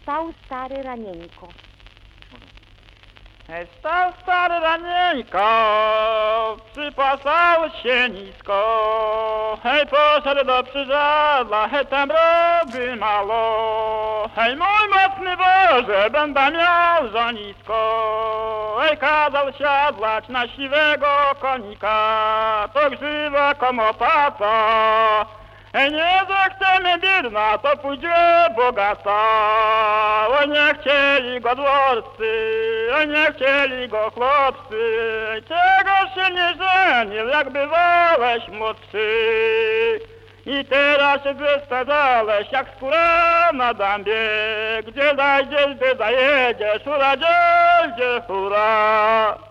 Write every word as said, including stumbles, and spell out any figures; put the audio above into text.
Stał stary ranieńko. Hej, stał stary ranieńko, przypasał się nisko. Hej, poszedł do przyrządla, hej, tam robi mało. Hej, mój mocny Boże, będę miał żonisko. Hej, kazał siadlać na siwego konika, to grzywa komopata. Hej, nie zechcemy biedna, to pójdzie bogata. O, nie chcieli go dworcy, o, nie chcieli go chłopcy. Czego się nie żenił, jak bywałeś młodszy. I teraz się wystadzałeś, jak skóra na dambie. Gdzie zajdziesz, gdzie zajedziesz, hura, gdzie, gdzie hura.